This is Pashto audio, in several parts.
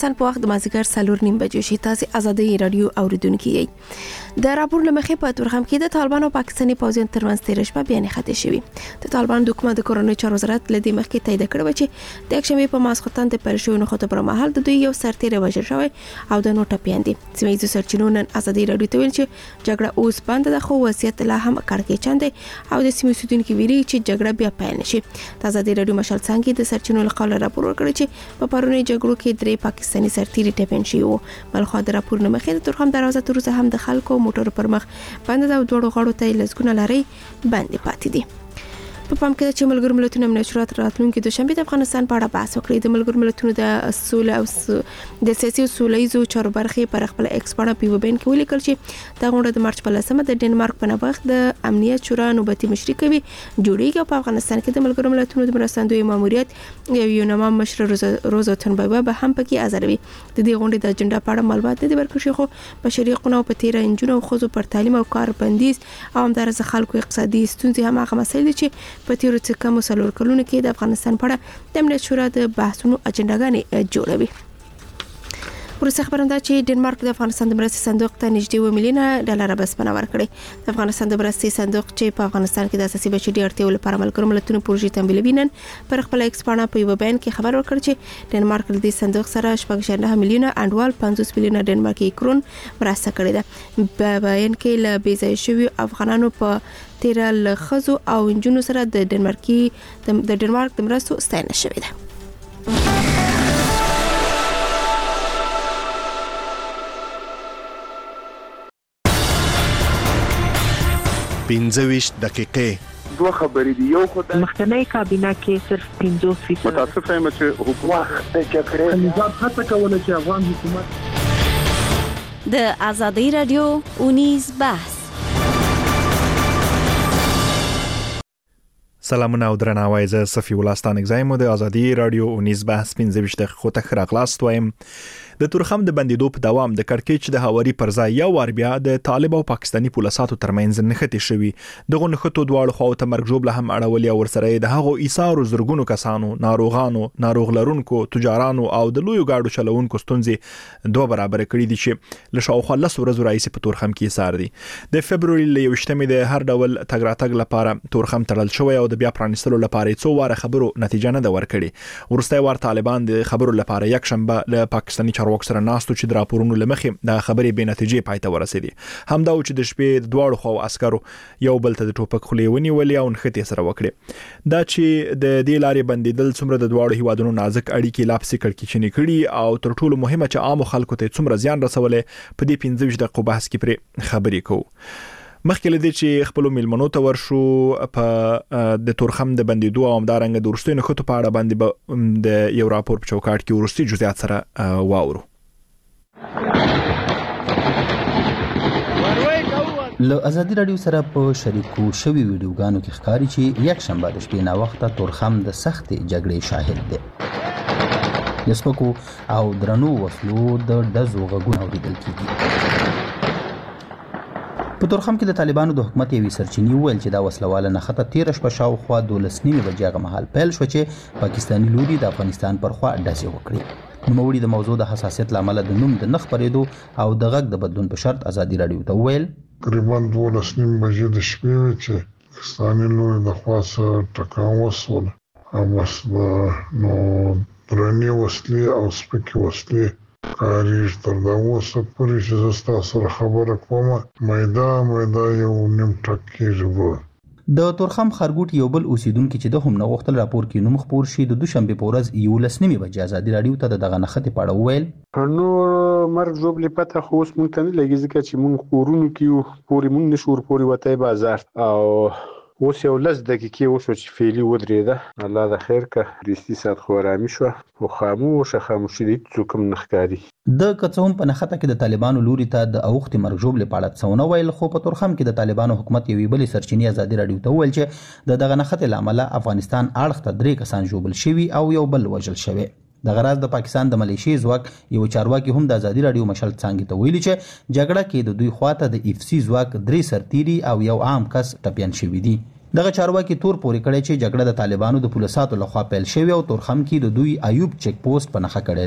سن په وخت د مازیګر 4:30 بجې شي. تاسو ازادي رادیو اوریدونکي یې. د راپور لمخې په تورخم کې د طالبانو او پاکستاني پوځیان ترمنځ تیر شپه بیانې خطي شوی. د طالبان د حکومت د کورنۍ چارو وزارت لدی مخکې تایید کړو چې د اکشنبه په ماسختن د پرشوینو خطو پر مهال د دوی یو سرتیری وژل شوی او د نوټه پیاندي. سیمایي سرچینو نن ازادي رادیو ته ویل چې جګړه اوس بند ده، خو وضعیت لا هم کړکېچن دی او د سیمې اوسیدونکو ویلي چې جګړه بیا پیل نشي. د ازادي رادیو مشال څنګه د سرچینو له قوله راپور ورکړي چې په پرونی جګړو کې درې پاکستاني سرتیری ټپین شي وو. بلخو د راپور نه مخې د تورخم دروازه تر اوسه هم د خلکو موټر پر مخ بند ده او دوړو غړو ته لزګونه لري باندې پاتې دي. په پام کې چې ملګرو ملتونو امنیت راتلونکي د شنبه د افغانستان په اړه بحث وکړي. د ملګرو ملتونو د سوله او د سیاسي سولېزو چارو برخې پر خپل ایکسپورټ په وبین کې ولیکل چې دا غونډه د مارچ په 10مه د ډنمارک په نوښت د امنیت شورا نوبتي مشري کوي جوړیږي. په افغانستان کې د ملګرو ملتونو د مرستندوی ماموریت یو نامه مشر روزا تنبوی به هم پکې حاضروي. د دې غونډې د اجنډا په اړه معلومات نه دي ورکړي، خو بشري حقوقو په تیر انجونو او خزو پر تعلیم او کار بندیز او همدارس خلکو اقتصادي ستونزې هم هغه مسایل دي چې په تیر څه کم وسلور کلونه کې د افغانستان په اړه د امنیت شورا د بحثونو اجنډاګانې جوړوي. ورسره خبرنده چې ډنمارک د افغانستان د مرستې صندوق ته نږدې $1 میلیون بسپنه ورکړي. د افغانستان د مرستې صندوق چې په افغانستان کې د اساسي بشري اړتیاو لپاره ملګرو ملتونو پروژې تمویلوي نن پر خپل ایکسپورټ په یو بیان کې خبر ورکړ چې ډنمارک د دې صندوق سره 4.9 میلیون انډوال 50 میلیون ډنمارکي کرون مرسته کړې ده. په بیان کې له بیځای شوی افغانانو په تیر له خزو او انجونو سره د ډنمارک د مرستو ستاینه شوې ده. پنځه دقیقې دوه خبرې دي. یو خو د مخکنی کابینه کې صرف 50% متاسف یم چې حکومت د جګړې نظام هڅه کوله چې افغان حکومت د ازادي رادیو اونیز بحث. سلامونه او درناوی، زه صفی الله ستانک زایم د ازادي رادیو اونیز بحث 15 دقیقو ته خراغلاست وایم. د تورخم د بندیدو په دوام د کړکېچ د هواري پر ځای یو ور بیا د طالب او پاکستاني پولیساتو ترمنځ نښتې شوي. دغه نښتو دواړو خواو ته مرګ ژوبله هم اړولې او ورسره د هغو ایثارو زرګونو کسانو، ناروغانو، ناروغ لرونکو، تجارانو او د لویو گاډو چلوونکو ستونزې دوه برابر کړي دي چې له شاوخوا 10 ورځو راهیسې په تورخم کې ایثار دي. د فبروري له 21مې د هر ډول تګ راتګ لپاره تورخم تړل شوی او د بیا پرانیستلو لپاره څو واره خبرو نتیجه نه ده ورکړې. وروستی وار طالبان د خبرو لپاره یک شنبه له پاکستاني چارواکو سره ناستو چې د راپورونو لمخې د خبرې به نتیجې پای ته ورسېدي. همدا چې د شپې د دواړو خو عسکرو یو بل ته د ټوپک خولې ونیولې او نښتې سره وکړي. دا چې د دې لارې بندیدل څومره د دواړو هیوادونو نازک اړیکې لا پسې کړکېچنې کړي او تر ټولو مهمه چې عامو خلکو ته څومره زیان رسولې، په دې 15 دقیقو بحث کې پرې خبرې کوو. مخکې لدې چې خپل میلمنو ته ورشو په د تورخم د بندیدو او همدارنګه د وروستیو نښتو په اړه باندې د یو راپور په چوکاټ کې وروستي جزئیات سره واورو. له ازادي رادیو سره په شریکو شوی ویډیوګانو کې ښکاري چې یک شنبه د شپې نا وخته تورخم د سخت جګړې شاهد دی. د سپکو او درنو وسلو د ډزو غږونه اورېدل کېږي. په تورخم کې د طالبانو د حکومت یوې سرچینې وویل چې دا وسلواله نښته تېره شپه شاوخوا 12 بجې هغه مهال پیل شوه چې پاکستاني لوري د افغانستان پر خوا ډزې وکړي. نوموړي د موضوع د حساسیت له امله د نوم د نه خپرېدو او د غږ د بدلون په شرط ازادي رادیو ته وویل تقریبا 12 بجې د شپې وې چې پاکستاني لوري د خوا څخه ټکان وسول او بس نو درنې وسلې او سپکې وسلې کاریږي. تر دا اوسه پورې چې زه ستاسو سره خبره کوم میدا یو نیم ټکېږي. د تورخم خرګوټ یو بل اوسیدونکو چې د هم نه غوښتل راپور کې نوم خپور شي د دوشنبه په ورځ 11 بجې ازادي رادیو ته دغه نښتې په اړه وویل نو مرګ ژوبلې پته خو اوس مونږ ته نه لګي ځکه چې مونږ کورونو کې پورې مونږ نشور پورې وته بازار او اوس یو 10 دقیقې وشو چې فعلی ودرېده. الله د خیر که 3 ساعت خو آرامي شوه خو خاموشي دي څوک هم نه ښکاري. د کڅوم په نښته کې د طالبانو لوري ته د اوختي مرګ ژوبلې په اړه څه ونه ویل، خو په تورخم کې د طالبانو حکومت یوې بلې سرچینې ازادي رادیو ته وویل چې د دغه نښتې له امله افغانستان اړخ ته 3 کسان ژوبل شوي او یو بل وژل شوی. د غراز د پاکستان د ملیشي ځواک یو چارواکي هم د ازادي رادیو مشال څنګه ته ویلي چې جګړه کې د دوی خواته د اف سی ځواک 3 سرتیري او یو عام کس ټپيان شوی دي. دغه چارواکي تور پورې کړی چې جګړه د طالبانو د پولیساتو لخوا پیل شوی او تورخم کې د دوی ایوب چیک پوسټ په نښه کړی دی.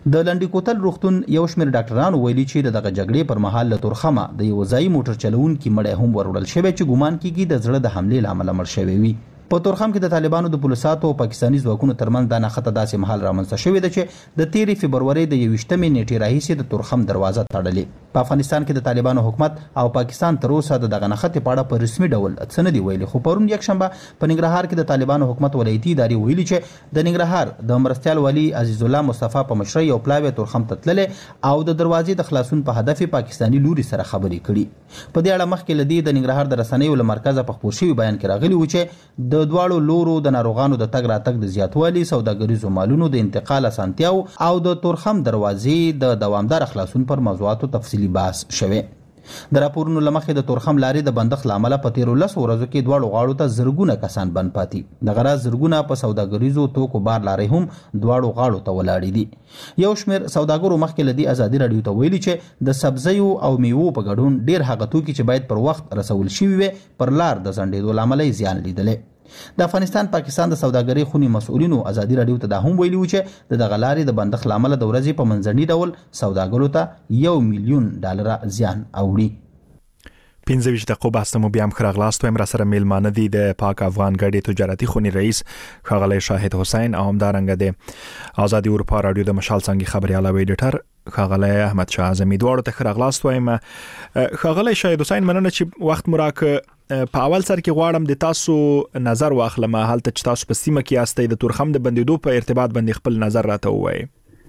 د لنډی کوتل روغتون یو شمېر ډاکټرانو ویلي چې دغه جګړې پر مهال له تورخمه د یو ځایي موټر چلوونکي مړی هم وروړل شوی چې ګومان کیږي د زړه د حملې له امله مړ شوی وي. په تورخم کې د طالبانو د پولیساتو او پاکستاني ځواکونو ترمنځ دا نښته داسې مهال رامنځته شوې ده چې د 13 فبرورۍ د 21 نیټې راهیسې د تورخم دروازه تړلې. په افغانستان کې د طالبانو حکومت او پاکستان تر اوسه د دغه نښتې په اړه په رسمي ډول څه نه دي ویلي، خو پرون یکشنبه په ننګرهار کې د طالبانو حکومت ولایتي ادارې ویلي چې د ننګرهار د مرستیال والي عزیز الله مصطفی په مشرۍ یو پلاوی تورخم ته تللې او د دروازې د خلاصون په هدف پاکستاني لوري سره خبرې کړي. په دې اړه مخکې لدی د ننګرهار د رسنیو له مرکزه په خپور شوي بیان کې راغلي و چې د دواړو لورو د ناروغانو د تګ راتګ د زیاتوالي، سوداګریزو مالونو د انتقال اسانتیاو او د تورخم دروازې د دوامدار خلاصون پر موضوعاتو تفصیلي بحث شوی. د راپورونو له مخې د تورخم لارې د بندښت له امله په 13 ورځو کې دواړو غاړو ته زرګونه کسان بند پاتې. دغه راز زرګونه په سوداګریزو توکو بار لارې هم دواړو غاړو ته ولاړې دي. یو شمېر سوداګرو مخکې له دې ازادي راډیو ته ویلي چې د سبزیو او میوو په ګډون ډېر هغه توکي چې باید پر وخت رسول شوي وي پر لار د ځنډېدو له امله یې زیان لیدلی. د افغانستان پاکستان د سوداګرۍ خونې مسؤلینو ازادي راډیو ته دا هم ویلي و چې د دغه لارې د بندښت له امله د ورځې په منځني ډول سوداګرو ته $1 میلیون زیان اوړي. 15 دقیقې بحث مو بیا هم خراغلاست وایم. را سره میلمانه دي د پاک افغان ګډې تجارتي خونې رئیس ښاغلی شاهد حسین او همدارنګه د آزادي اروپا راډیو د مشال څنګه خبريال او ایډیټر ښاغلی احمد شاه اعظمي. دواړو ته خراغلاست وایم. ښاغلی شاهد حسین، مننه چې وخت مو راکړ. په اول سر کې غواړم د تاسو نظر واخلم هلته چې تاسو په سیمه کې یاستئ د تورخم د بندیدو په ارتباط باندې خپل نظر راته ووایئ.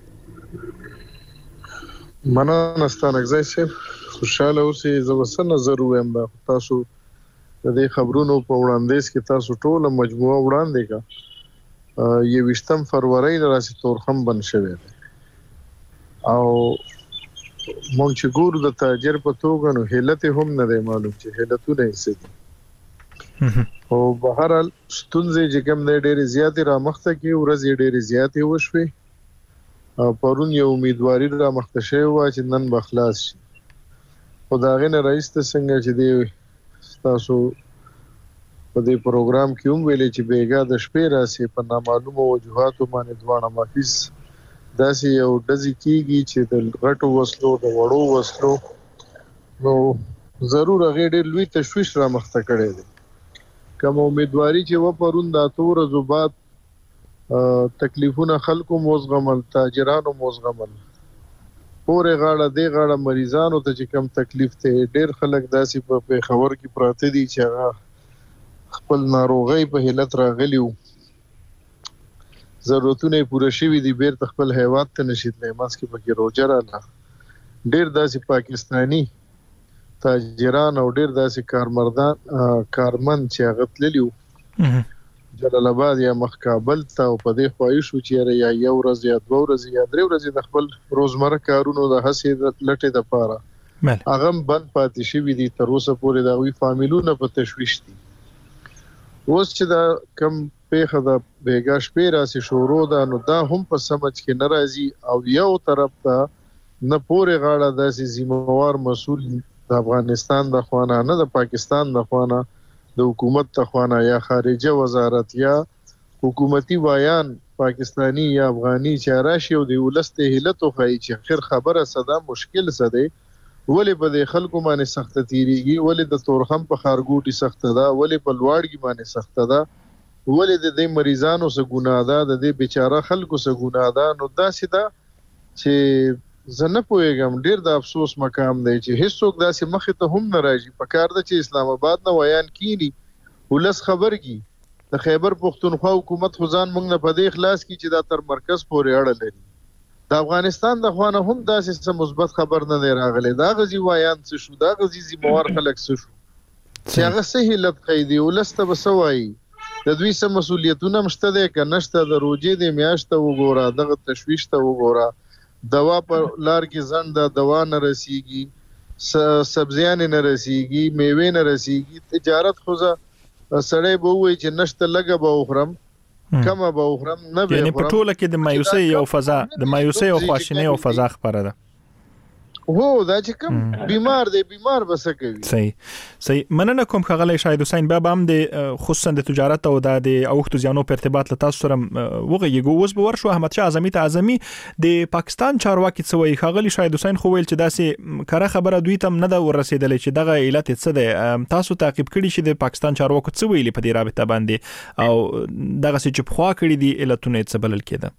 مننه ستانکزی صاحب، خوشاله اوسئ. زه به څه نظر ووایم دا تاسو د دې خبرونو په وړاندیز کې تاسو ټوله مجموعه وړاندې کړه. 21 فروری نه راسي تورخم بند شوی دی او مونږ چې ګورو د تاجر په توګه نو هیلت هم نه دی معلوم چې هیلتونه یې څه دي. او بهر حال ستونزې چې کوم دی ډېرې زیاتې رامخته کړي، ورځې ډېرې زیاتې وشوې. پرون یو امیدواري رامخته شوې وه چې نن به خلاص شي، خو د هغې نه راایسته څنګه چې دی ستاسو په دې پروګرام کې هم ویلې چې بیګا د شپې راسي په نامعلومو وجوهاتو باندې دواړه محیث داسې یو ډزې کېږي چې د غټو وسلو د وړو وسلو نو ضرور هغې ډېر لوی تشویش رامخته کړی دی. کوم امیدواري چې و پرون د 8 ورځو بعد تکلیفونه خلکو موزغمل، تاجرانو موزغمل، پورې غاړه دې غاړه مریضانو ته چې کم تکلیف ته ډېر خلک داسې په پېښور کې پراته دي چې هغه خپل ناروغۍ په علت راغلي وو، ضرورتونه یې پوره شوي دي، بیرته خپل هیواد ته نشي تللی. منځ کې پکې روژه راغله، ډېر داسې پاکستاني تاجران او ډېر داسې کارمند چې هغه تللي وو جلال آباد یا مخ کابل ته او په دې خواهش وو چې یا 1 ورځ یا 2 ورځې یا 3 ورځې د خپل روزمره کارونو د هڅې لټې دپاره هغه بند پاتې شوي دي. تر اوسه پورې د هغوی فامیلونه په تشویش دي. اوس چې دا کم پیښه د بیګا شپې راسي شروع ده نو دا هم په سمج کې نه راځي او یو طرف ته نه پورې غاړه داسې ذمہوار مسؤل د افغانستان د خوانه نه د پاکستان د خوانه د حکومت د خوانه یا خارجه وزارت یا حکومتي وایان پاکستانی یا افغاني چې راشي او د ولست هیلت خو چې خیر خبره صدا مشکل سده ولې په د خلکو باندې سخت تیریږي، ولې د تورخم په خارګوټي سخت ده، ولې په لواړګي باندې سخت ده، ولې د دې مریضانو سره ګناه ده، د دې بیچاره خلکو سره ګناه ده. نو داسې ده چې زه نه پوهېږم، ډېر د افسوس مقام دی چې هیڅوک داسې مخې ته هم نه راځي. په کار ده چې اسلام آباد نه ویان کینی ولس خبر کی د خیبر پښتونخوا حکومت خو ځان موږ نه په دې خلاص کی چې دا تر مرکز پورې اړه لري. د افغانستان د خوانه هم داسې څه مثبت خبر نه دی راغلی. دا غزي وایان څه شو، دا غزي ذمہوار خلک څه شو چې هغه څه هیلت قیدي ولس ته به څه وایي، د دوی څه مسؤلیتونه مشته دی که نشته، د روجې د میاشت ته وګوره، دغه تشویش ته وګوره، دوا پر لار کې ځنډ، دوا نه رسیږي، سبزیان نه رسیږي، میوې نه رسیږي، تجارت خو سړی به وایي چې نشته لږه به وخورم کمه به وخورم نه به یعنی په ټوله کې د مایوسۍ او فضا د مایوسۍ او خواشینۍ او فضا خبره ده. هو دا چې کوم بیمار بس کوي. صحیح مننه کوم خغلی شاهد حسین بابا هم د خصوصا د تجارت او د اوختو زیانو په ارتباط له تاسو سره وغږیږو. اوس به ورشو احمد شاه اعظمي د پاکستان چارواکي څه وایي. خغلی شاهد حسین خو ویل چې داسې کاره خبره دوی ته نه دا ورسېدلې چې دغه علت څه دی. تاسو تعقیب کړی چې د پاکستان چارواکو څه ویلي په دې رابطه باندې او دغه څه چې خوا کړی دی علتونه څه بلل کېده؟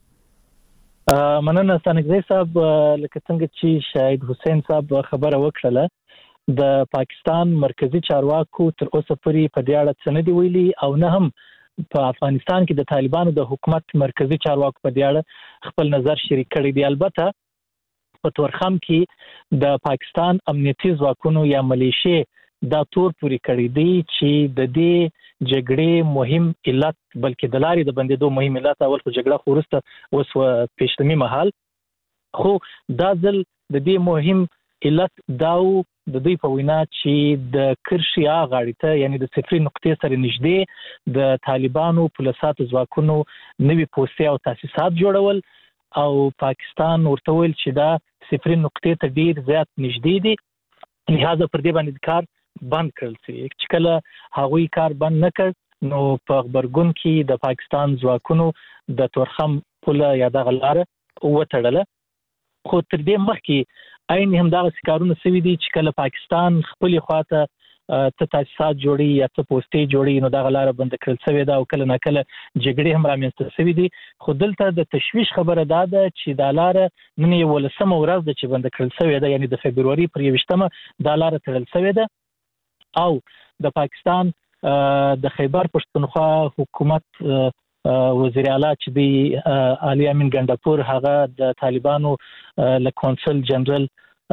مننه ستانګزی صاحب، لکه څنګه چې شاهد حسین صاحب خبره وکړه د پاکستان مرکزی چارواکو تر اوسه پورې په دې اړه څه نه دی ویلي او نه هم په افغانستان کې د طالبانو د حکومت مرکزی چارواکو په دې اړه خپل نظر شریک کړی دی. البته په تورخم کې د پاکستان امنیتي ځواکونو یا ملیشې دا تور پوری کړی دی چې د دې جګړې مهم علت بلکې د لارې د بندیدو مهم علت اول خو جګړه خورسته اوس پیشتمی محل خو دا ځل د دې مهم علت داو د دوی په وینا چې د کرشیا غاړې ته یعنی د صفري نقطې سره نږدې د طالبانو پولیساتو ځواکونو نوي پوستې او تاسیسات جوړول او پاکستان ورته ویل چې دا صفري نقطې ته ډیر زیات نږدې دي، لہذا پر دې باندې کار بند کړل شي. چې کله هغوی کار بند نه کړ نو په خبرګون کې د پاکستان ځواکونو د تورخم پوله یا د غلاره وټړله. خو تر دې مخکې عین هم دا کارونه سوي دي چې کله پاکستان خپل خواته ته تاسیسات جوړي یا ته پوسټې جوړي نو دا غلاره بند کړل شوی دا او کله نه کله جګړې هم رامنځته شوي دي. خو دلته د تشویش خبره دا ده چې دا لاره نن 11 ورځ ده چې بند کړل شوی ده، یعنی د فبرवरी پر 21 دا لاره تړل شوی ده او د پاکستان د خیبر پښتونخوا حکومت وزیر اعلی چې دی علي امین ګندپور هغه د طالبانو له کونسل جنرال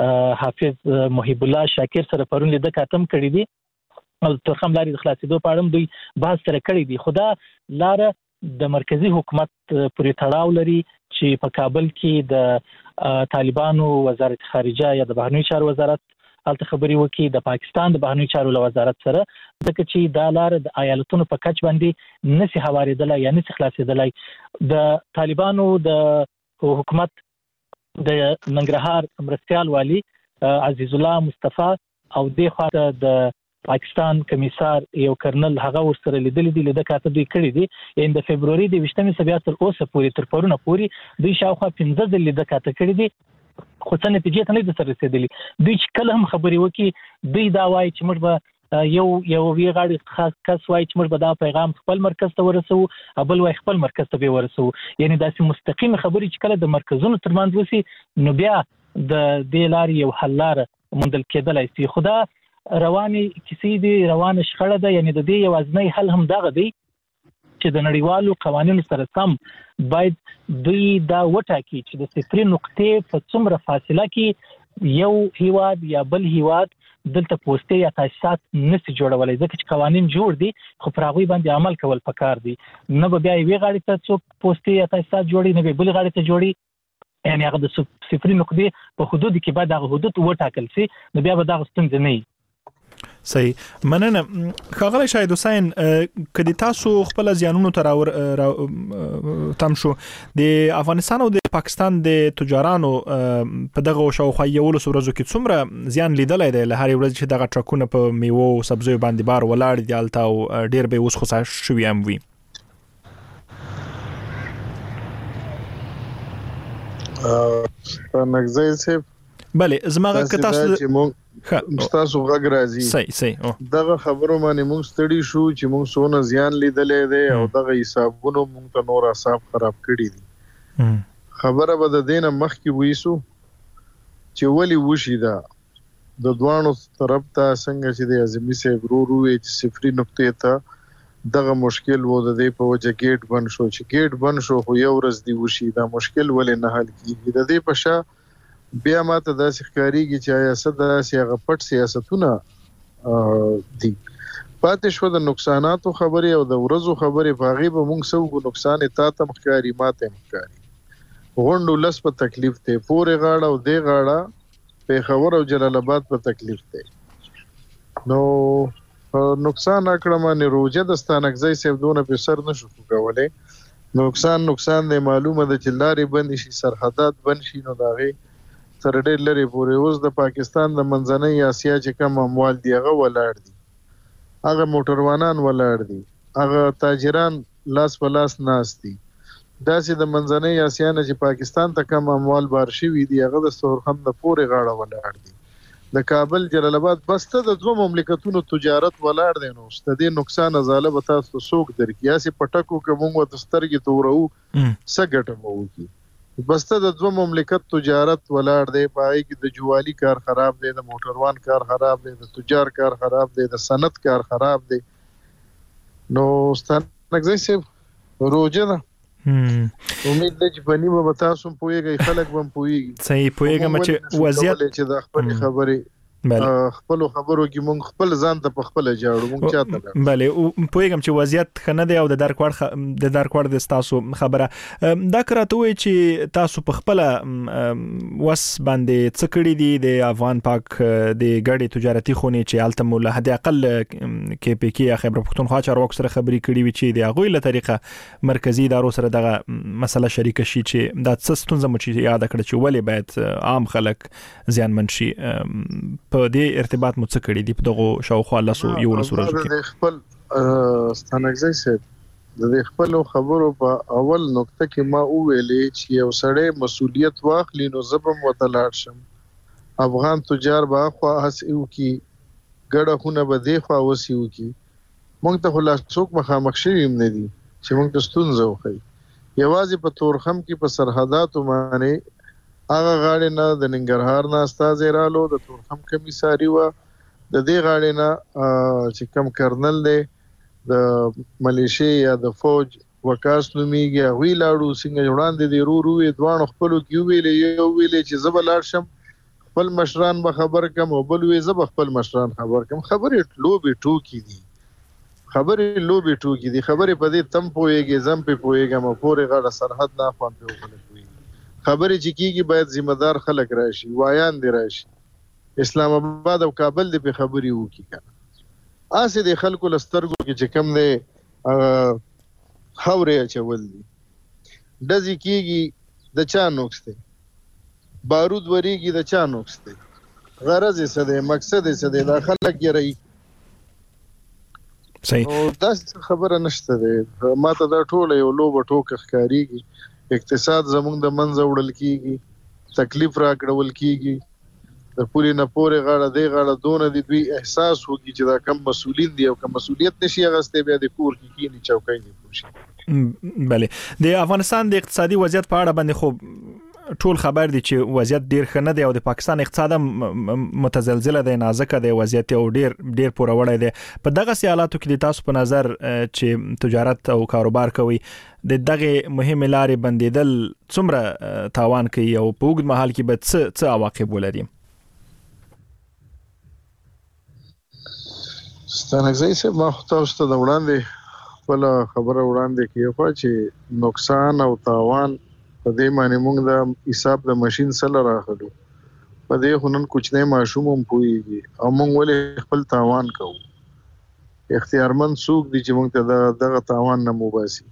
حافظ محب الله شاکر سره پرون لیدل کاتم کړی دی او ترخم لاري د خلاصېدو په اړه دوی بحث سره کړی دی. خدا لاره د مرکزی حکومت پورې تړاو لري چې په کابل کې د طالبانو وزارت خارجه یا د بهرنیو چارو وزارت الته خبري وکي د پاکستان د بهرنیو چارو وزارت سره ځکه چې دا لار د ایالتونو په کچ باندې نسی هواریدلای یا نسی خلاصېدلای. د طالبانو د حکومت د ننګرهار مرستيال والی عزیز الله مصطفی او د خاطر د پاکستان کمیسار یو کرنل هغه ورسره لیدل دي د کاتب دی کړی دی ان د فبرवरी د 20 سبیا تر اوسه پورې تر پرونه پورې دوی شاوخوا 15 د لیدل کاتب کړی دی خو څه نتیجه ته نه د سره رسیدلی. دوی چې کله هم خبري وکي دوی دا وایي چې موږ به یو وی غاړي خاص کس وایي چې موږ به دا پیغام خپل مرکز ته ورسو بل وایي خپل مرکز ته به ورسو، یعنی داسې مستقیم خبري چې کله د مرکزونو ترمنځ وسی نو بیا د دې لارې یو حل لار موندل کېدلای شي. خدا رواني کیسې دي روانه شخړه ده، یعنی د دې یوازنی حل هم دغه دی چې د نړیوالو قوانینو سره سم باید دوی دا وټاکي چې د صفري نقطې په څومره فاصله کې یو هیواد یا بل هیواد دلته پوسټې یا تاسیسات نشي جوړولای ځکه چې قوانین جوړ دي خو پر هغه باندې عمل کول پکار دي. نه به بیا یوې غاړې ته څوک پوسټې یا تاسیسات جوړي نه به بل غاړې ته جوړي، یعنی هغه د صفري نقطې په حدود کې باید هغه حدود وټاکل شي نو بیا به دا ستونزه نه وي. صحیح مننه. خغلی شاهد حسین کدی تاسو خپل زیانونو تر تم شو د افغانستان او د پاکستان د تجارانو په دغه شاوخوا یو ورځو کې څومره زیان لیدلای دی له هر ورځ چې دغه ټرکونه په میوه او سبزیو باندې بار ولاړ دي الته او ډیر به اوس خو شوی هم وي. نګزای سه بله زماغه که تاسو غږ راځي صحیح دغه خبرو باندې موږ ستړي شو چې موږ سونه زیان لیدلې ده او دغه حسابونو موږ ته نور حساب خراب کړی دي. خبره به د دینه مخکې وېسو چې ولی وشي دا د دوانو طرف ته څنګه چې د اعظمي سه ورورو چې صفري نقطې ته دغه مشکل وو د دې په وجه گیټ بند شو چې گیټ بند شو خو یو ورځ دی وشي دا مشکل ولې نه حل کیږي. د دې په شا بیا ماته داسې ښکاریږي چې آیا صدا سیاغه پټ سیاستونه دي پاتې شو د نقصاناتو خبرې او د ورځو خبرې په غیبه موږ سوګو نقصان تا تم ښکاری ماته ښکاری غونډو لس په تکلیف ته پورې غاړه او دی غاړه په خبر او جلال آباد په تکلیف ته نو نقصان اکړه مانه روزه د ستانګزای سیفدونه په سر نشو کولای. نقصان دی معلومه ده چې لارې بند شي سرحدات بند شي نو داغه تر ډېر لري پورې اوس د پاکستان د منځنۍ اسیا چې کوم اموال دی هغه ولاړ دي، هغه موټروانان ولاړ دي، هغه تاجران لاس په لاس ناست دي. داسې د منځنۍ اسیا نه چې پاکستان ته کوم اموال بار شوي دي هغه د ستورخم د پورې غاړه ولاړ دي. د کابل جلال آباد بسته د دوه مملکتونو تجارت ولاړ دی، نو د دې نقصان ازاله به تاسو څوک درکړي؟ یاسې پټکو که موږ ورته سترګې تورو څه ګټه به وکړي؟ بسته د دوه مملکت تجارت ولاړ دی، په هغې کې د جوالي کار خراب دی، د موټروان کار خراب دی، د تجار کار خراب دی، د صنعت کار خراب دی. نو ستانکزی صاحب روجه ده، امید ده چې په نیمه به تاسو هم پوهېږئ، خلک به هم پوهېږي. صحیح پوهېږم چې وضعیت چې د خپلې خبرې خپلو خبرو کې مونږ خپل ځان ته په خپله جاړو، مونږ چاته لرو. بلې پوهېږم چې وضعیت ښه نه دی او د درکوړ د ستاسو خبره دا که راته ووایي چې تاسو په خپله وس باندې څه کړي دي د افغان پاک د ګډې تجارتي خونې چې هلته مو له حد اقل KPK یا خیبر پښتونخوا چارواکو سره خبرې کړي وي چې د هغوی له طریقه مرکزي ادارو سره دغه مسله شریکه شي چې دا څه ستونزه مو چې یاده کړه چې ولې باید عام خلک زیانمن شي، په دې ارتباط مو څه کړي دي په دغه شاوخوا 11 ورځو کې؟ د خپل ستانکزی صاحب د دې خپلو خبرو په اول نقطه کې ما وویلې چې یو سړی مسؤلیت واخلي نو زه به هم ورته لاړ شم. افغان تجار به اخوا هسې وکړي، ګډه خونه به دې خوا وسې وکړي. موږ ته خو لا څوک مخامخ شوي هم نه دي چې موږ ته ستونزه وښیي. یوازې په تورخم کې په سرحداتو باندې هغه غاړې نه د ننګرهار نه استازی رالو، د تورخم کمیساري وه، د دې غاړې نه چې کم کرنل دی د ملیشې یا د فوج وکاس نومیږي، هغوی لاړو. څنګه وړاندې دې ورو وې دواړو خپلو کې وویلې، یو ویلې چې زه به لاړ شم خپل مشران به خبر کم، او بل وی زه به خپل مشران خبر کم. خبرې لوبې ټوکې دي، خبرې لوبې ټوکې دي، خبرې په دې تم پوهېږي زم پې پوهېږم، او پورې غاړه سرحد نه اخوا پې وخلک پوهېږي. خبرې چې کېږي باید ذمہ دار خلک راشي، وایان دې راشي، اسلام آباد او کابل دې پې خبرې وکړي. که هسې د خلکو له سترګو کې چې کم دی خاورې اچول دي، ډزې کېږي د چا نقص دی، بارود ورېږي د چا نقص دی، غرض یې څه دی، مقصد یې څه دی، دا خلک یې صحیح. داسې خبره نشته دی. ما ته دا ټوله یو لوبه ټوکه ښکارېږي. اقتصاد زموږ د منځه وړل کېږي، تکلیف راکړول کېږي، د پولې نه پورې غاړه دې غاړه دونه دي دوی احساس وکړي چې دا کم مسؤلین دي، او که مسؤلیت نشي اخیستی بیا د کور کې کښېني چوکۍ دې پوه شي. بلې د افغانستان د اقتصادي وضعیت په اړه باندې خو ټول خبر دي چې وضعیت ډیر ښه نه دی، او د پاکستان اقتصاد متزلزله دی، نازکه دی وضعیت، او ډیر پوروړی دی. په دغه حالاتو کې د تاسو په نظر چې تجارت او کاروبار کوي، د دغه مهمه لارې بندیدل څومره تاوان کوي او په اوږد مهال کې به څه عواقب ولري؟ ستانکزی صاحب ما خو تاسو ته د وړاندې خپله خبره وړاندې کړې چې نقصان او تاوان په دې باندې موږ د حساب د ماشین سره راخلو، په دې خو نن کوچنی ماشوم هم پوهېږي، او موږ ولې خپل تاوان کوو؟ اختیارمند څوک دي چې موږ ته دغه تاوان نه وباسي؟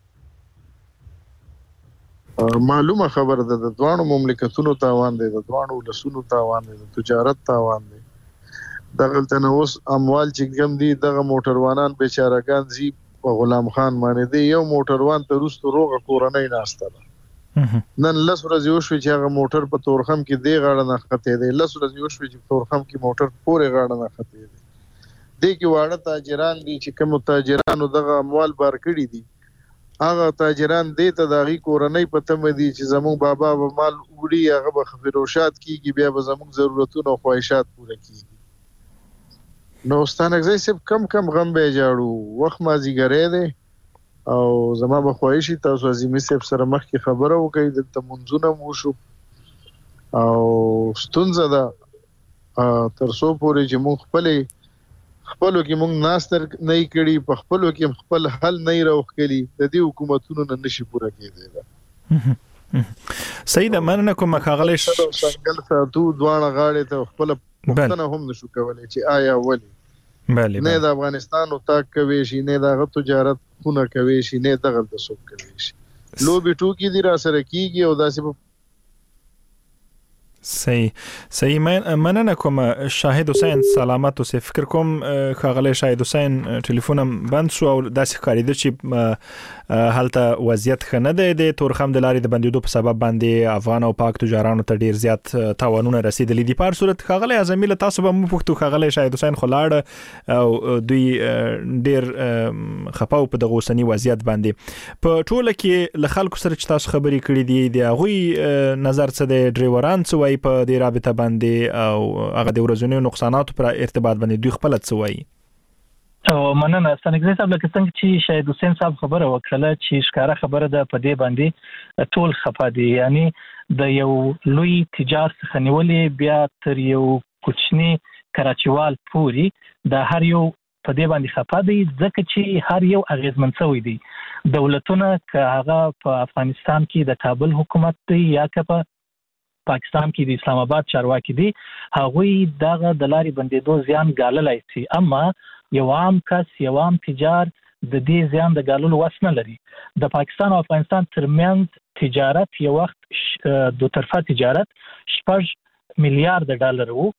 معلومه خبره ده د دواړو مملکتونو تاوان دی، د دواړو ولسونو تاوان دی، د تجارت تاوان دی. دغلته نه اوس اموال چې کوم دي دغه موټروانان بیچارهګان ځي په غلام خان باندې، دی یو موټروان ته وروسته روغه کورنۍ ناسته ده. نن 10 ورځې وشوې چې هغه موټر په تورخم کې دې غاړه نه ختې دی، 10 ورځې وشوې چې په تورخم کې موټر پورې غاړه نه ختې دی. دې کې واړه تاجران دي چې کوم تاجرانو دغه اموال بار کړي دي، هغه تاجران دې ته د هغې کورنۍ په تمه دي چې زموږ بابا به مال وړي، هغه به فروشات کېږي، بیا به زموږ ضرورتونه او خواهشات پوره کېږي. نو ستانکزی صاحب کم غم به یې جاړو، وخت مازدیګری دی، او زما به خواهش وي تاسو عظیمي صاحب سره مخکې خبره وکړئ، دلته مونځونه مو وشو، او ستونزه ده تر څو پورې چې موږ خپلو کې موږ ناست نه یې کړي، په خپلو کې خپل حل نه یې راوښکلي، د دې حکومتونو نه نشي پوره کېدی ده. صحیح ده، مننه کوم ښاغلی څنګل ساتو دواړه غاړې ته خپله پوښتنه هم نشو کولی چې آیا ولې نه د افغانستان اتاق کوي شي، نه دغه تجارت خونه کوي شي، نه دغه د څوک کوي شي. لوبې ټوکې دي را سره کېږي، او داسې صحیح مننه کوم شاهد حسین سلامت اوسه فکر کوم خاغله شاهد حسین ټلیفونم بند شو او داسې ښکارېده چې هلته وضعیت ښه نه دی د تورخم د لارې د بندیدو په سبب باندې افغان او پاک تجارانو ته ډیر زیات تاوانونه رسیدلي دي. په صورت خاغله اعظمي له تاسو به مو پوښتو خاغله شاهد حسین خلاړ او دوی ډیر خپاو په دغه اوسنی وضعیت باندې په ټوله کې له خلکو سره چې تاسو خبرې کړې دي د هغوی نظر څه دی ډرایوران څه وایي په دې رابطه باندې او هغه د ورځنیو نقصاناتو پر ارتباط باندې دوی خپل څه وایي؟ او مننه ستنګزي صاحب لکه څنګه چې شاهد حسین صاحب خبره وکړه چې ښکارا خبره ده په دې باندې ټول خفا دي یعنی د یو لوی تجارت څخه نیولې بیا تر یو کوچنی کراچیوال پوری د هر یو په دې باندې خفا دي ځکه چې هر یو اغیزمن شوی دی. دولتونه که هغه په افغانستان کې د کابل حکومت دی یا که په پاکستان کې د اسلام آباد چارواکي دي هغوی دغه د لارې بندیدو زیان ګاللای شي اما یو عام کس یو عام تجار د دې زیان د ګاللو وس نه لري. د پاکستان او افغانستان ترمنځ تجارت یو وخت دو طرفه تجارت 6 میلیارډ ډالر وو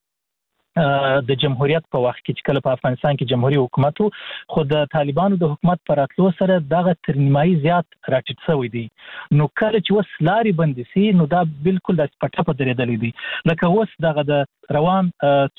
د جمهوریت په وخت کې چې کله په افغانستان کې جمهوریت حکومت خو د طالبانو د حکومت پر اتلو سره دغه تر نیمایي زیات راټیټ شوی دی. نو کله چې وس لاري بند سي نو دا بالکل د پټه په درېدلې دي لکه وس دغه د روان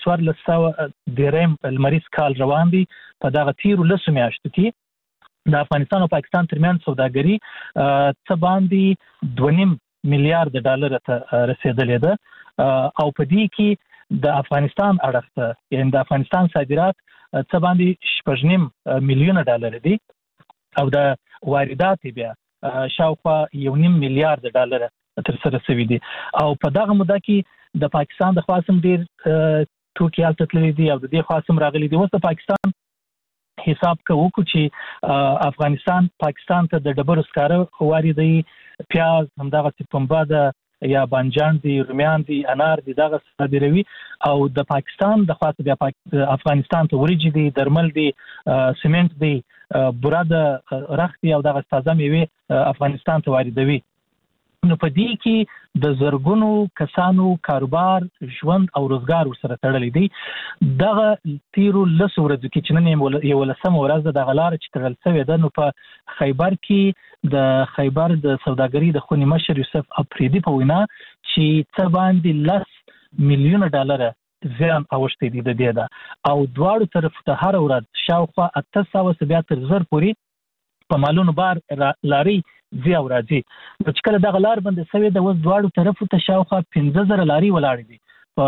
1400 درهم المریض کال روان دي په دغه تیرو لسو میاشتو کې د افغانستان او پاکستان ترمنځ سوداګري څه باندې 2.5 میلیارډ ډالر ته رسیدلې ده او په دې کې د افغانستان اړخته یعنی د افغانستان صادرات څه باندې 8.5 میلیون ډالر دي او د واردات بیا شاوخوا 1.5 میلیارډ ډالر تر سره شوي دي او په دغه موده کې د پاکستان د خاصم ډیر توکي الته تللي دي او د دې خاصم راغلي دي. اوس د پاکستان حساب کوو چې افغانستان پاکستان ته د ډبرو سکاره واردوي پیاز همدغه پنبه ده یا بانجان دي رومیان دي انار دي دغه صادروي او د پاکستان د خاصه بیا افغانستان ته وريجي دي درمل دي سیمنټ دي بوره د رخت دي او دغه تازه میوه افغانستان ته واردوي. نو په دې کې د زرګونو کسانو کاروبار ژوند او روزګار ورسره تړلی دی. دغه تیرو لسو ورځو کې چې نن یو لسمه ورځ د غلار چې تړل شوې ده نو په خیبر کې د خیبر د سوداګري د خونی مشر یوسف افریدي په وینا چې څه باندې 10 میلیون ډالر زیان اوښتې دي د دې ده او دواړو طرف ته هر ورځ شاوخوا 800 بیا تر زر پورې په مالونو بار لاري زی او راځي. چې کله دغه لار بند شوې ده اوس دواړو طرفو ته شاوخوا 15000 لاري ولاړې دي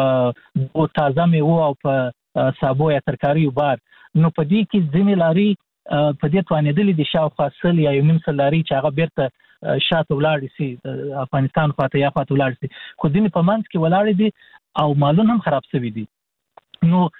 په تازه میوه او په سابو یا ترکاریو بار. نو په دې کې ځینې لاري په دې توانېدلې دي شاوخوا 100 یا 1.5 لاري چې هغه بیرته شاته ولاړې سي افغانستان خواته یا خواته ولاړې سي خو ځینې په منځ کې ولاړې دي او مالونه هم خراب شوي دي. نو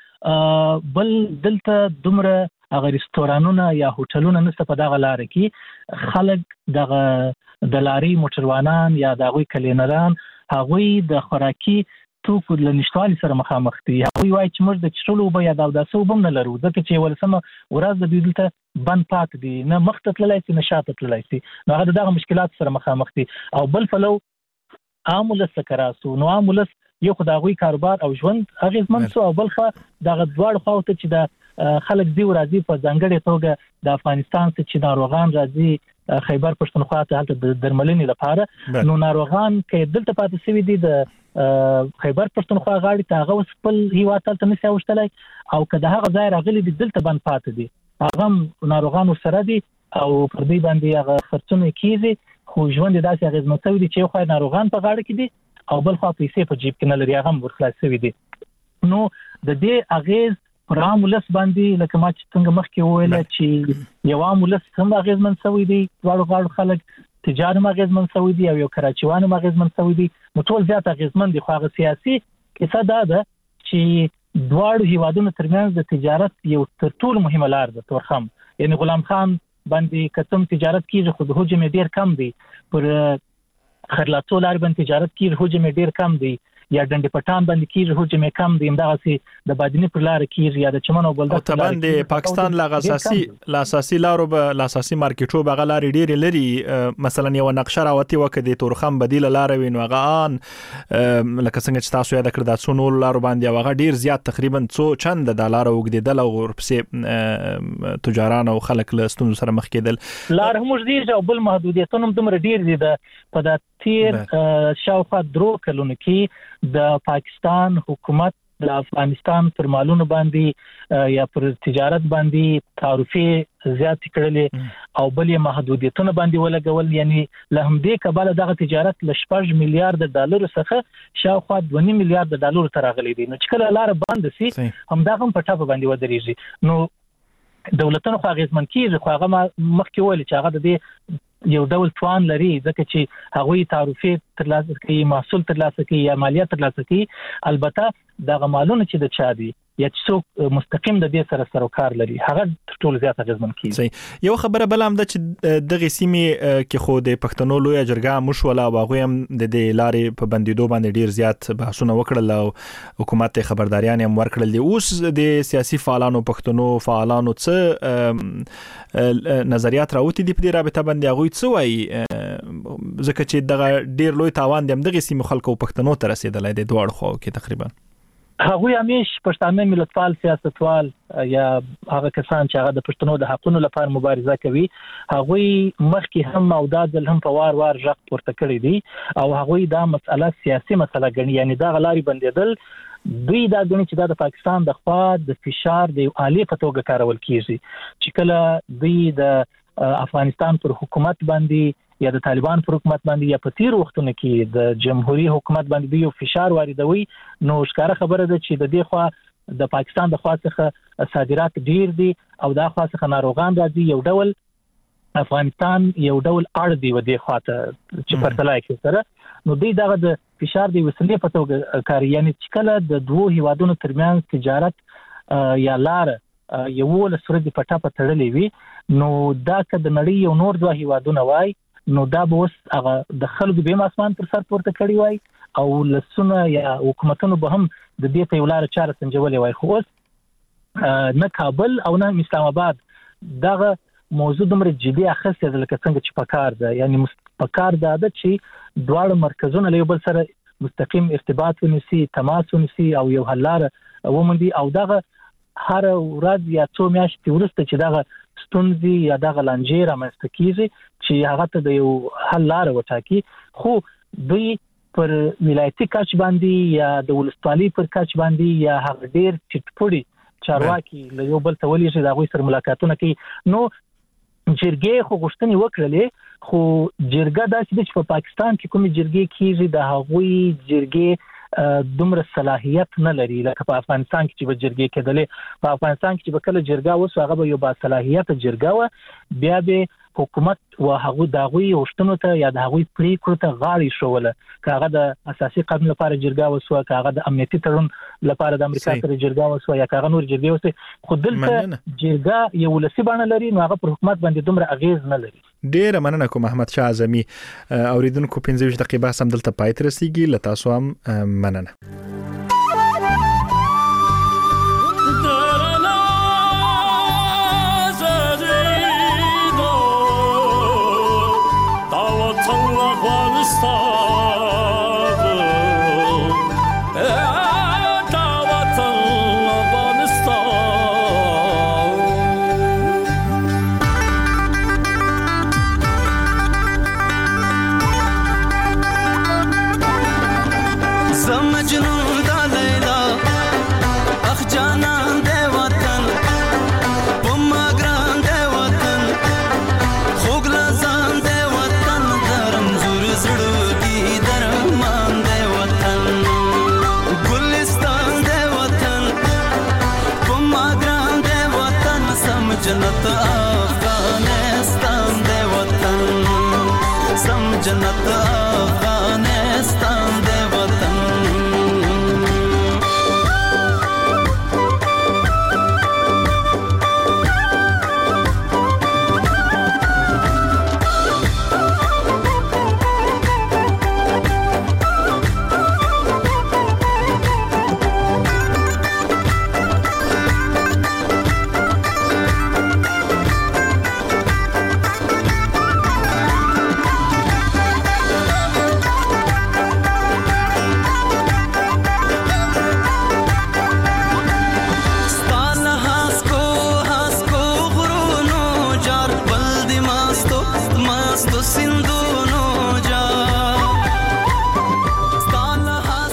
بل دلته دومره هغه ریستورانونه یا هوټلونه نشته په دغه لار کې خلک دغه د لاري موټروانان یا دغه کلینران هغوی د خوراکي توکو د نشټوالي سره مخامخ دي. هغوی وایي چې موږ د چښلو اوبه یا د اوداسه اوبه نه لرو ځکه چې ولسمه ورځ د دوی دلته بند پاتې دي نه مخته تللی شي نه شاته تللی شي نو هغه دغه مشکلات سره مخامخ دي. او بل پلو عام ولس څخه راسو نو عام ولس یو خو د هغوی کاروبار او ژوند اغېزمن شو او بل خو دغه دواړو خواو ته چې د خلک دی راځي په ځانګړې توګه د افغانستان څخه چې ناروغان راځي خیبر پښتونخوا ته هلته د درملنې لپاره نو ناروغان کې دلته پاتې شوي دي د خیبر پښتونخوا غاړې ته هغه خپل هیواد ته نشي اوښتلی او که د هغه ځای راغلي دي دلته بند پاتې دي هغه ناروغان ورسره دي او پر دې باندې هغه خرڅونه کیږي خو ژوند داسې اغېزمن شوی دی چې یو خو ناروغان په غاړه کې دي او بل خو پیسې په جیب کې نه لري هغه هم ورخلاص شوي دي. نو د دې اغېز پر عام ولس باندې لکه ما چې څنګه مخکې وویل چې یو عام ولس هم اغېزمن شوی دی دواړو غاړو خلک تجار هم اغېزمن شوی دی او یو کراچیوان هم اغېزمن شوی دی نو ټول زیات اغېزمن دي. خو هغه سیاسي کیسه دا ده چې دواړو هیوادونو ترمنځ د تجارت یو تر ټولو مهمه لار ده تورخم یعنی غلام خان باندې کتم تجارت کیږي خو د حجم ډیر کم دی پر خرلاطو لار باندې تجارت کیږي حجم ډیر کم دی یا ډنډ پټان باندې کیږي هو چې مې کم د امدغه د بادینی پر لار کیږي یا د چمن او بلدک په لار کې پاکستان لا اساسي لارو به لا اساسي مارکیټو به غلار ډیر لري مثلا یو نقشه راوتی وکړي تورخم بدیل لار وین وغان لکه څنګه چې تاسو یاد کړی دا څونو لارو باندې وغه ډیر زیات تقریبا څو چند د لار وګدیدل او ورپسې تجاران او خلک له ستونزو سره مخ کېدل لار هم ډیر او بل محدودیتونه دومره ډیر دي په د تیر شاوخوا 3 کلونو کې د پاکستان حکومت د افغانستان پر مالونو باندې یا پر تجارت باندې تعرفه زیات کړلې او بلې محدودیتونه باندې ولګول یعنی له همدې کبله دغه تجارت ل 6 میلیارډ ډالر څخه شاوخوا 2 میلیارډ ډالر ته راغلي دي نو چې کله لار بند شي هم دغه په ټاپ باندې ودرېږي نو دولتونو خو غیزمن کیږي خو هغه مخکې ویل چې هغه د دې یو ډول توان لري ځکه چې هغوی تعرفه ترلاسه کوي محصول ترلاسه کوي یا مالیات ترلاسه کوي البته دغه مالونه چې د چا دي یا چې مستقیم د دې سره سروکار لري هغه ټول زیات غزمن کیږي یو خبره بل هم د چې دغه سیمه کې خو د پښتنو لوی جرګه مشوله واغوي هم د دې لارې په بندیدو باندې ډیر زیات بحثونه وکړل او حکومت خبرداريان هم ورکړل دي اوس د سیاسي فعالانو پښتنو فعالانو څه نظریات راوتی دي په دې رابطه باندې هغه څه وایي ځکه چې دغه ډیر لوی تاوان د دغه سیمه خلکو پښتنو ته رسیدلای دی دوړ خو کې تقریبا هغوی همیش پښتانه ملتپال سیاستوال یا هغه کسان چې هغه د پښتنو د حقونو لپاره مبارزه کوي هغوی مخکې هم او د ځل هم په وار ژغ پورته کړی دي او هغوی دا مسله سیاسي مسله ګڼي یعنی دا غلاري بندیدل دوی دا ګڼي چې د پاکستان د خوا د فشار د عالی په توګه کارول کیږي چې کله دوی د افغانستان پر حکومت باندې یا د طالبان پر حکومت باندې یا په تیر وختونو کې د جمهوریت حکومت باندې یو فشار واردوي نو ښکاره خبره ده چې د دې خوا د پاکستان د خوا څخه صادرات ډیر دي او دا خوا څخه ناروغان راځي یو ډول افغانستان یو ډول اړ دی و دې خوا ته چې پرتلای کې سره نو دوی دغه د فشار دی وسلې په توګه کار یعنی چې کله د دوه هیوادونو ترمنځ تجارت یا لار یو له سورې په ټاپه تړلې وي نو دا که د نړۍ یو نور دوه هیوادونه وای نو دا به اوس هغه د خلکو به اسمان پر سر پورته کړی وای او لسونه یا حکومتونو به هم د دې په ولاره چاره سنجولې وای خو اوس نه کابل او نه اسلام آباد دغه موضوع دومره جدي اخیسته لکه څنګه چې پکار ده یعنی پکار ده چې دواړه مرکزونه له بل سره مستقیم ارتباط ونیسي تماس ونیسي او یو حل لاره وموندي او دغه هر ورځ یا څو میاشتې وروسته چې دغه ستونزې یا دغه لانجې رامنځته کیږي چې هغه ته د یو حل لاره وټاکي خو دوی پر ولایتي کچ باندې یا د ولسوالۍ پر کچ باندې یا هغه ډیر چټپړي چارواکي له یو بل ته ولې چې دا غوي سره ملاقاتونه کوي نو جرګې خو غوښتنې وکړلې خو جرګه داسې چې په پاکستان کې کومې جرګې کیږي د هغوی جرګې دومره صلاحیت نه لري لکه په افغانستان کې چې به جرګې کېدلې په افغانستان کې چې به کله جرګه وسو هغه به یو با صلاحیت جرګه و بیا به حکومت او هغه دغوی وشتنو ته یا د هغوی پریکړو ته غاړه شوله کاغه د اساسي قانون لپاره جرګه وسو کاغه د امنیتي تړون لپاره د امریکا سره جرګه وسو یا کاغه نور جرګه وسو خو دلته جرګه یو لسی باندې لري نو هغه پر حکومت باندې دومره اغیز نه لري ډیر مننه کوم احمد شاه اعظمي اوریدونکو 15 دقیقې سم دلته پای ته رسیدي لته تاسو هم مننه जन्नत